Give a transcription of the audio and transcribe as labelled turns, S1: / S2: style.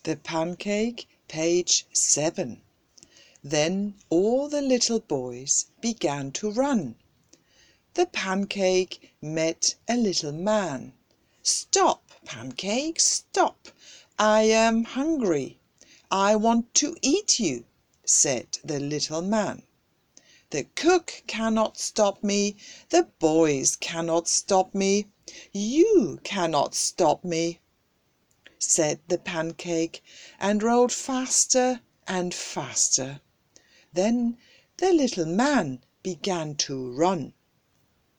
S1: The Pancake, page 7. Then all the little boys began to run. The Pancake met a little man. "Stop, Pancake, stop! I am hungry. I want to eat you," said the little man. "The cook cannot stop me. The boys cannot stop me. You cannot stop me," said the Pancake, and rolled faster and faster. Then the little man began to run.